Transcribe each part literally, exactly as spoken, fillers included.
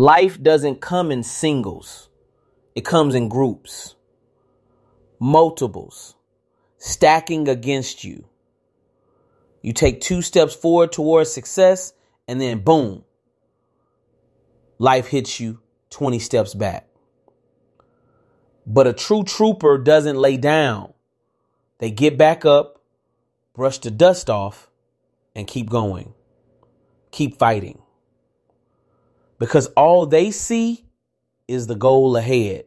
Life doesn't come in singles. It comes in groups, multiples, stacking against you. You take two steps forward towards success, and then boom, life hits you twenty steps back. But a true trooper doesn't lay down. They get back up, brush the dust off, and keep going. Keep fighting. Because all they see is the goal ahead.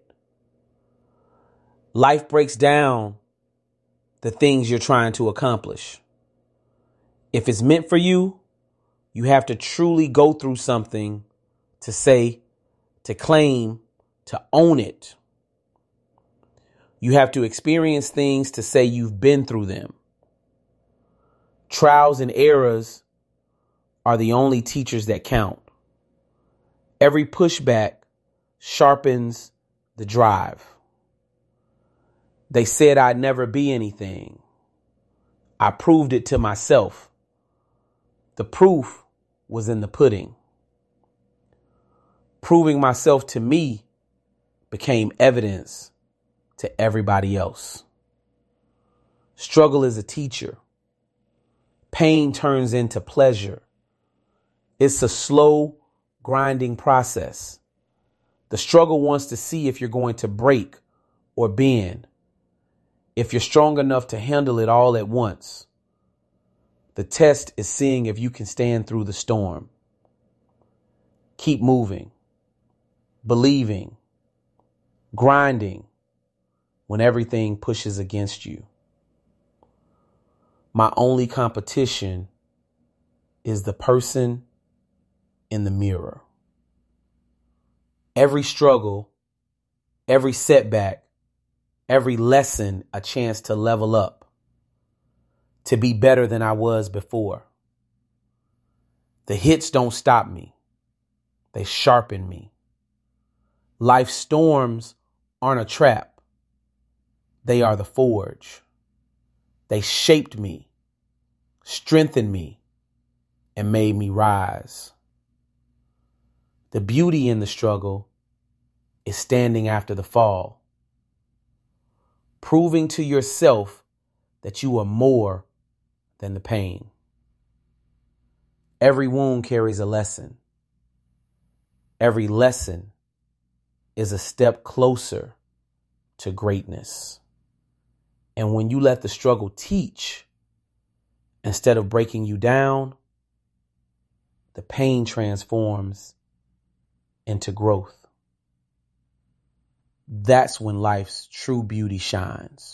Life breaks down the things you're trying to accomplish. If it's meant for you, you have to truly go through something to say, to claim, to own it. You have to experience things to say you've been through them. Trials and errors are the only teachers that count. Every pushback sharpens the drive. They said I'd never be anything. I proved it to myself. The proof was in the pudding. Proving myself to me became evidence to everybody else. Struggle is a teacher. Pain turns into pleasure. It's a slow, grinding process. The struggle wants to see if you're going to break or bend, if you're strong enough to handle it all at once. The test is seeing if you can stand through the storm. Keep moving, believing, grinding when everything pushes against you. My only competition is the person in the mirror. Every struggle, every setback, every lesson, a chance to level up, to be better than I was before. The hits don't stop me. They sharpen me. Life's storms aren't a trap. They are the forge. They shaped me, strengthened me, and made me rise. The beauty in the struggle is standing after the fall, proving to yourself that you are more than the pain. Every wound carries a lesson. Every lesson is a step closer to greatness. And when you let the struggle teach instead of breaking you down, the pain transforms into growth. That's when life's true beauty shines.